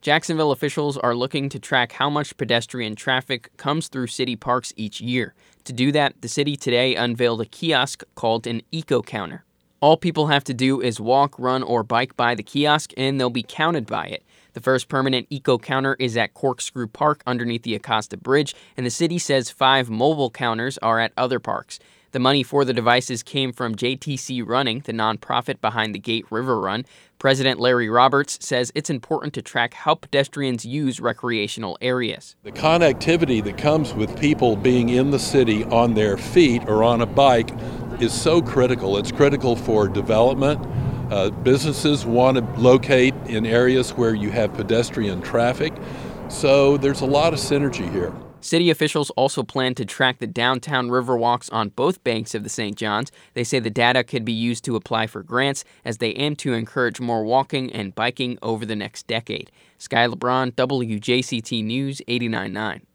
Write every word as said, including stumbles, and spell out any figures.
Jacksonville officials are looking to track how much pedestrian traffic comes through city parks each year. To do that, the city today unveiled a kiosk called an Eco Counter. All people have to do is walk, run, or bike by the kiosk, and they'll be counted by it. The first permanent Eco Counter is at Corkscrew Park underneath the Acosta Bridge, and the city says five mobile counters are at other parks. The money for the devices came from J T C Running, the nonprofit behind the Gate River Run. President Larry Roberts says it's important to track how pedestrians use recreational areas. The connectivity that comes with people being in the city on their feet or on a bike is so critical. It's critical for development. Uh, businesses want to locate in areas where you have pedestrian traffic, so there's a lot of synergy here. City officials also plan to track the downtown riverwalks on both banks of the Saint Johns. They say the data could be used to apply for grants as they aim to encourage more walking and biking over the next decade. Sky LeBron, W J C T News, eighty-nine point nine.